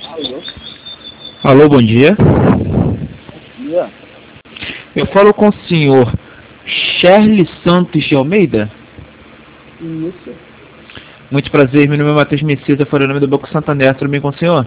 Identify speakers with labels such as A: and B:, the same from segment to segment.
A: Alô?
B: Alô, bom dia.
A: Dia?
B: Eu falo com o senhor Sherly Santos de Almeida.
A: Isso.
B: Muito prazer, meu nome é Matheus Messias, eu falo o nome do Banco Santander, tudo bem com o senhor?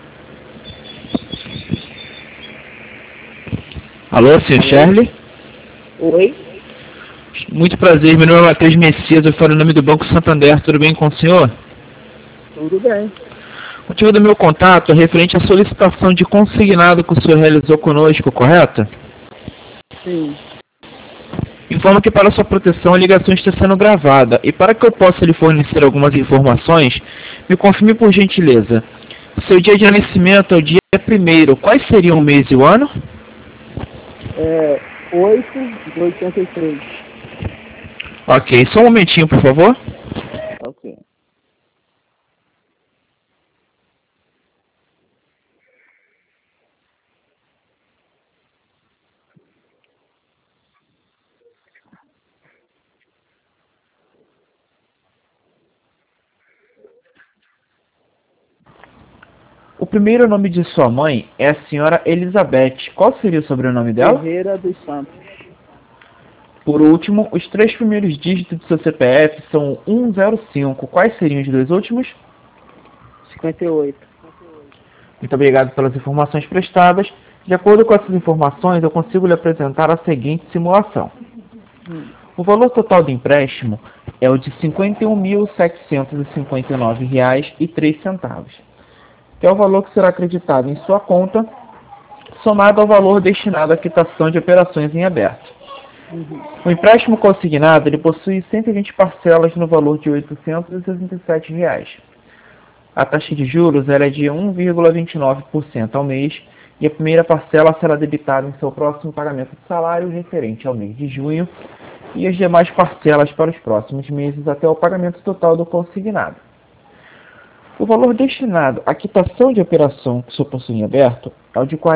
B: Alô, senhor
A: Alô?
B: Sherly?
A: Oi?
B: Muito prazer, meu nome é Matheus Messias, eu falo o nome do Banco Santander, tudo bem com o senhor?
A: Tudo bem.
B: O motivo do meu contato é referente à solicitação de consignado que o senhor realizou conosco, correto?
A: Sim.
B: Informa que para sua proteção a ligação está sendo gravada e para que eu possa lhe fornecer algumas informações, me confirme por gentileza. Seu dia de nascimento é o dia 1º. Quais seriam o mês e o ano?
A: 8 de 83.
B: Ok, só um momentinho, por favor.
A: Ok.
B: O primeiro nome de sua mãe é a senhora Elizabeth. Qual seria o sobrenome dela?
A: Ferreira dos Santos.
B: Por último, os 3 primeiros dígitos do seu CPF são 105. Quais seriam os 2 últimos?
A: 58.
B: Muito obrigado pelas informações prestadas. De acordo com essas informações, eu consigo lhe apresentar a seguinte simulação. O valor total do empréstimo é o de R$ 51.759,03, que é o valor que será acreditado em sua conta, somado ao valor destinado à quitação de operações em aberto. O empréstimo consignado ele possui 120 parcelas no valor de R$ 867. A taxa de juros ela é de 1,29% ao mês e a primeira parcela será debitada em seu próximo pagamento de salário referente ao mês de junho e as demais parcelas para os próximos meses até o pagamento total do consignado. O valor destinado à quitação de operação que o senhor possui em aberto é o de R$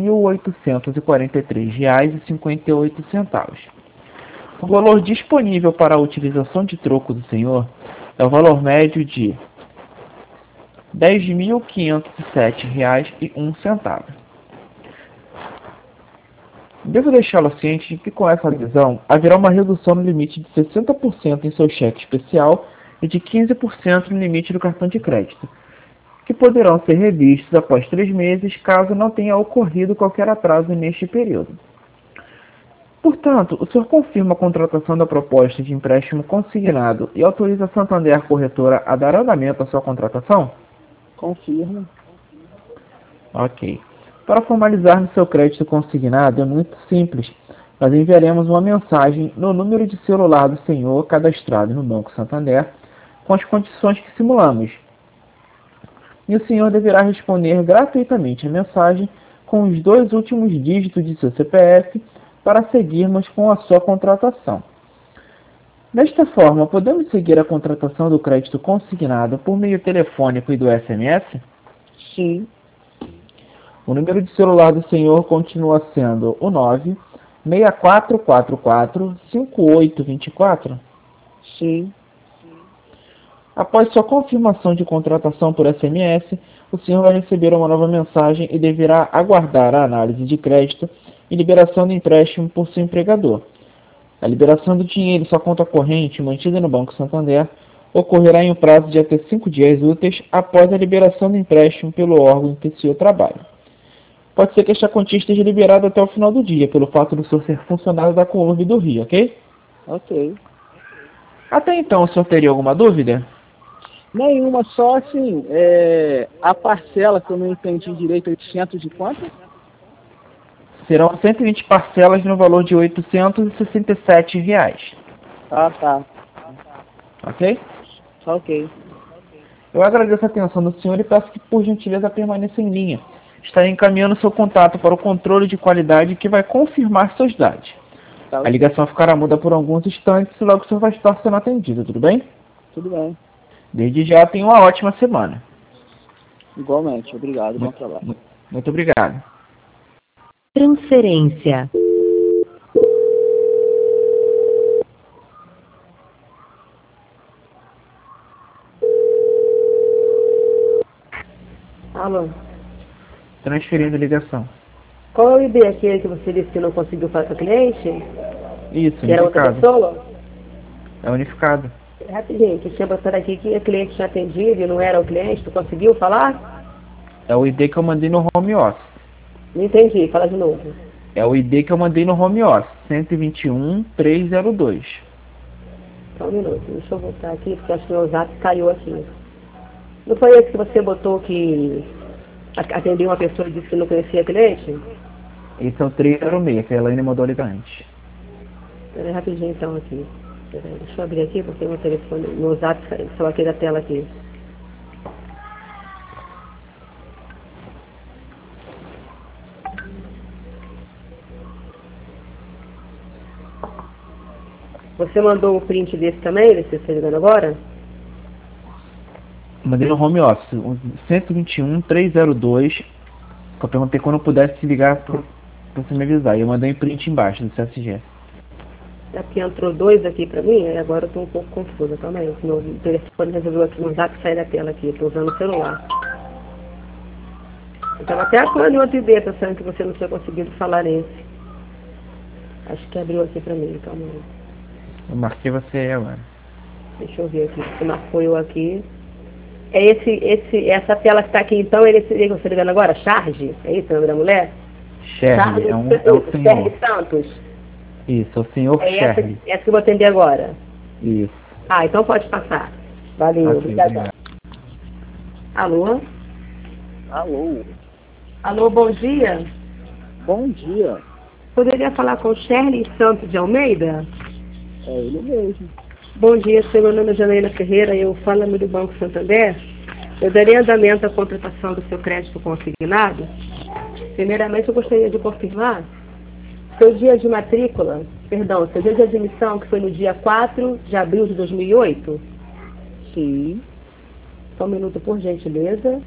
B: 40.843,58. O valor disponível para a utilização de troco do senhor é o valor médio de R$ 10.507,01. Devo deixá-lo ciente de que com essa revisão haverá uma redução no limite de 60% em seu cheque especial e de 15% no limite do cartão de crédito, que poderão ser revistos após 3 meses caso não tenha ocorrido qualquer atraso neste período. Portanto, o senhor confirma a contratação da proposta de empréstimo consignado e autoriza a Santander Corretora a dar andamento à sua contratação?
A: Confirma.
B: Ok. Para formalizar seu crédito consignado é muito simples. Nós enviaremos uma mensagem no número de celular do senhor cadastrado no Banco Santander com as condições que simulamos. E o senhor deverá responder gratuitamente a mensagem com os 2 últimos dígitos de seu CPF para seguirmos com a sua contratação. Desta forma, podemos seguir a contratação do crédito consignado por meio telefônico e do SMS?
A: Sim.
B: O número de celular do senhor continua sendo o 964445824.
A: Sim.
B: Após sua confirmação de contratação por SMS, o senhor vai receber uma nova mensagem e deverá aguardar a análise de crédito e liberação do empréstimo por seu empregador. A liberação do dinheiro em sua conta corrente mantida no Banco Santander ocorrerá em um prazo de até 5 dias úteis após a liberação do empréstimo pelo órgão em que o senhor trabalha. Pode ser que esta quantia esteja liberada até o final do dia, pelo fato do senhor ser funcionário da Colombo do Rio, ok?
A: Ok.
B: Até então, o senhor teria alguma dúvida?
A: Nenhuma, só assim, a parcela que eu não entendi direito, 800 de quanto?
B: Serão 120 parcelas no valor de R$ 867,
A: Ah, tá.
B: ok?
A: Ok.
B: Eu agradeço a atenção do senhor e peço que, por gentileza, permaneça em linha. Estarei encaminhando seu contato para o controle de qualidade que vai confirmar seus dados.
A: Tá
B: A
A: ok.
B: ligação ficará muda por alguns instantes e logo o senhor vai estar sendo atendido, tudo bem?
A: Tudo bem.
B: Desde já, tenha uma ótima semana.
A: Igualmente. Obrigado. Bom
B: Muito,
A: trabalho.
B: muito, muito obrigado.
C: Transferência.
D: Alô,
B: Transferindo a ligação.
C: Qual é o ID aquele que você disse que não conseguiu falar com o cliente?
B: Isso,
C: Que era outra
B: unificado.
C: pessoa?
B: É unificado.
C: Rapidinho, que tinha botado aqui que o cliente tinha atendido e não era o cliente. Tu conseguiu falar?
B: É o ID que eu mandei no home office.
C: Não entendi, fala de novo.
B: É o ID que eu mandei no home office. 121.302.
C: Só um minuto, deixa eu voltar aqui, porque acho que meu zap caiu aqui. Não foi esse que você botou que atendeu uma pessoa e disse que não conhecia cliente?
B: Esse é o 306, que a Elaine mandou ligar antes.
C: Peraí, rapidinho então aqui. Peraí, deixa eu abrir aqui, porque meu telefone, meu zap saiu aqui da tela aqui. Você mandou o print desse também, desse que você está ligando agora?
B: Mandei no home office, 121.302. Que eu perguntei quando eu pudesse se ligar pra você me avisar. E eu mandei um print embaixo do CSG.
C: Aqui entrou dois aqui pra mim, aí agora eu tô um pouco confusa. Calma aí, meu telefone resolveu aqui, no zap sair da tela aqui, eu tô usando o celular. Eu tava até apurando outro ID, pensando que você não tinha conseguido falar nesse. Acho que abriu aqui pra mim, calma aí.
B: Eu marquei você agora.
C: Deixa eu ver aqui, você marcou eu aqui. É essa tela que tá aqui então, ele que você ligando agora? Charge? É isso o nome da mulher?
B: Shirley, é o senhor.
C: Shirley Santos.
B: Isso, é o senhor Shirley.
C: Essa que eu vou atender agora.
B: Isso.
C: Ah, então pode passar. Valeu,
B: Ok,
C: obrigada.
B: obrigado.
C: Alô?
A: Alô,
C: Alô, bom dia.
A: bom dia.
C: Poderia falar com o Shirley Santos de Almeida?
A: É ele mesmo.
C: Bom dia, senhor. Meu nome é Janaína Ferreira, eu falo do Banco Santander. Eu darei andamento à contratação do seu crédito consignado. Primeiramente, eu gostaria de confirmar seu dia de matrícula, seu dia de admissão, que foi no dia 4 de abril de 2008.
A: Sim.
C: Só um minuto, por gentileza.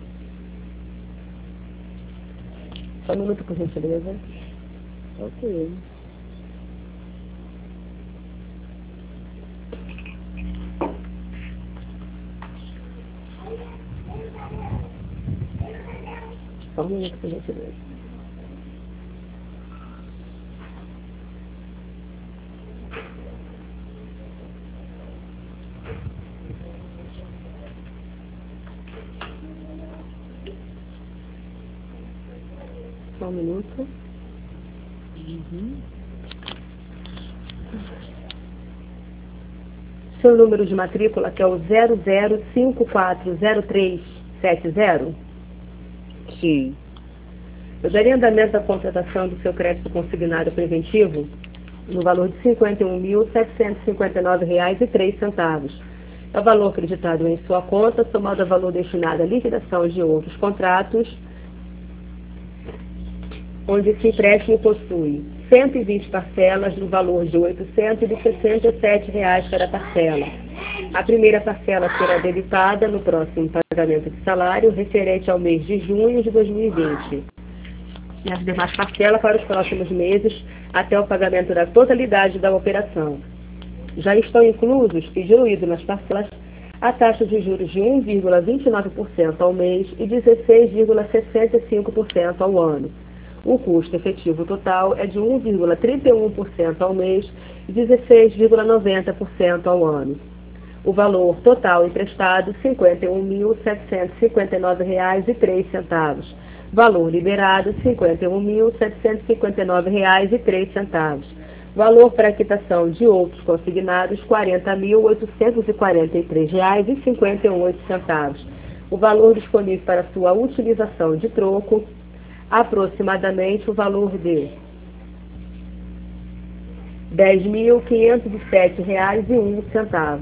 C: Só um minuto, por gentileza.
A: Ok.
C: Só um minuto, por gentileza. Só um minuto. Seu número de matrícula, que é o 00540370.
A: Sim.
C: Eu daria andamento à contratação do seu crédito consignado preventivo no valor de R$ 51.759,03. É o valor acreditado em sua conta, somado ao valor destinado à liquidação de outros contratos, onde esse empréstimo possui 120 parcelas no valor de R$ 867 cada parcela. A primeira parcela será debitada no próximo pagamento de salário referente ao mês de junho de 2020. E as demais parcelas para os próximos meses até o pagamento da totalidade da operação. Já estão inclusos e diluídos nas parcelas a taxa de juros de 1,29% ao mês e 16,65% ao ano. O custo efetivo total é de 1,31% ao mês e 16,90% ao ano. O valor total emprestado, R$ 51.759,03. Valor liberado, R$ 51.759,03. Valor para quitação de outros consignados, R$ 40.843,58. O valor disponível para sua utilização de troco, aproximadamente o valor de R$ 10.507,01.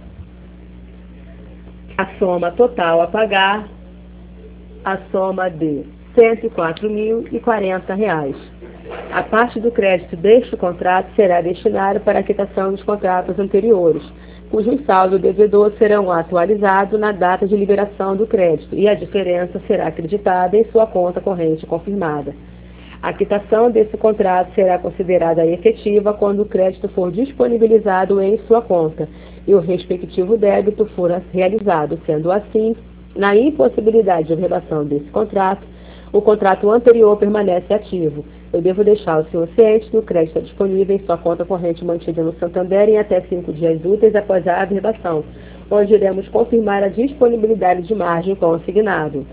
C: A soma total a pagar, a soma de R$ 104.040. A parte do crédito deste contrato será destinada para a quitação dos contratos anteriores, cujo saldo devedor serão atualizados na data de liberação do crédito e a diferença será acreditada em sua conta corrente confirmada. A quitação desse contrato será considerada efetiva quando o crédito for disponibilizado em sua conta e o respectivo débito for realizado. Sendo assim, na impossibilidade de redação desse contrato, o contrato anterior permanece ativo. Eu devo deixar o senhor ciente que o crédito é disponível em sua conta corrente mantida no Santander em até 5 dias úteis após a averbação, onde iremos confirmar a disponibilidade de margem consignado.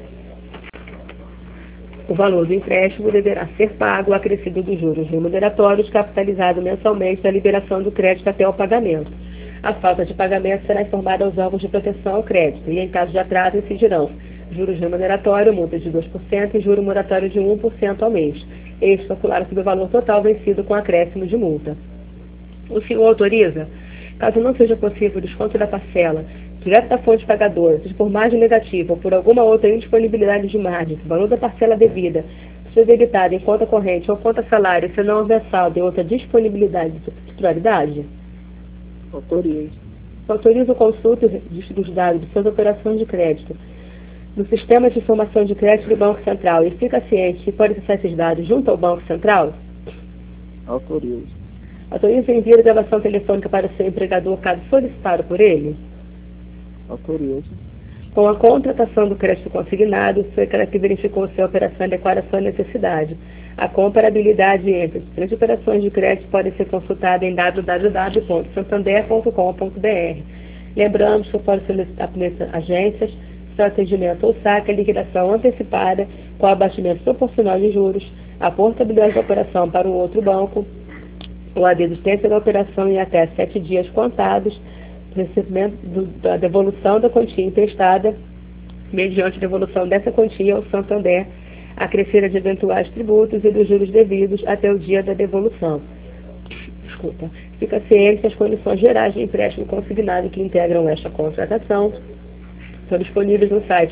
C: O valor do empréstimo deverá ser pago acrescido dos juros remuneratórios capitalizado mensalmente da liberação do crédito até o pagamento. A falta de pagamento será informada aos órgãos de proteção ao crédito e, em caso de atraso, incidirão juros remuneratórios, multa de 2% e juro moratório de 1% ao mês. Este calculado sobre o valor total vencido com acréscimo de multa. O senhor autoriza, caso não seja possível o desconto da parcela, direto da fonte pagadora, seja por margem negativa ou por alguma outra indisponibilidade de margem, que o valor da parcela devida seja debitado em conta corrente ou conta salário, se não houver saldo e outra disponibilidade de titularidade?
A: Autorizo.
C: Autoriza o consulta e registro dos dados de suas operações de crédito no Sistema de Informação de Crédito do Banco Central e fica ciente que pode acessar esses dados junto ao Banco Central?
A: Autorizo.
C: Autoriza o envio de gravação telefônica para o seu empregador caso solicitado por ele?
A: Autorizo.
C: Com a contratação do crédito consignado, foi que verificou se a operação adequada à sua necessidade. A comparabilidade entre as diferentes operações de crédito pode ser consultada em www.santander.com.br. Lembramos que pode solicitar por agências, seu atendimento ou saque, a liquidação antecipada com abatimento proporcional de juros, a portabilidade da operação para um outro banco, ou a desistência da operação em até 7 dias contados, recebimento da devolução da quantia emprestada, mediante devolução dessa quantia ao Santander, acrescida de eventuais tributos e dos juros devidos até o dia da devolução. Fica ciente que as condições gerais de empréstimo consignado que integram esta contratação estão disponíveis no site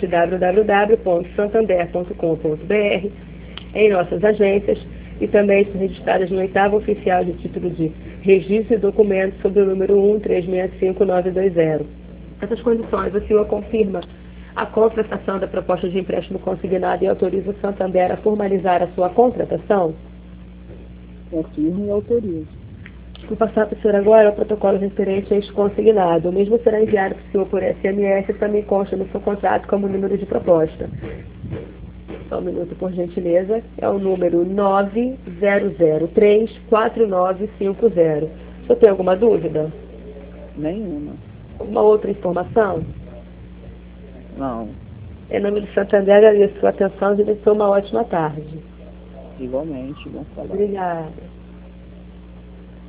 C: www.santander.com.br, em nossas agências, e também estão registradas no 8º oficial de título de registro e documento sob o número 1365920. Essas condições, o senhor confirma a contratação da proposta de empréstimo consignado e autoriza o Santander a formalizar a sua contratação?
A: Confirmo e autorizo.
C: Vou passar para o senhor agora o protocolo referente a este consignado. O mesmo será enviado para o senhor por SMS e também consta no seu contrato como número de proposta. Só um minuto, por gentileza. É o número 9003-4950. O senhor tem alguma dúvida?
A: Nenhuma.
C: Alguma outra informação?
A: Não.
C: Em nome do Santander, agradeço a sua atenção e desejo uma ótima tarde.
A: Igualmente, bom falar.
C: Obrigada.